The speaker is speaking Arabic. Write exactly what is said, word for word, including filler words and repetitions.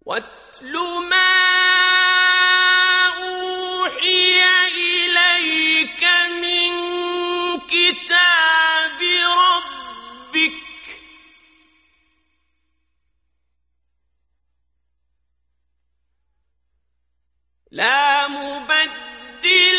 واتل ما أوحي إليك من كتاب ربك لا مبدل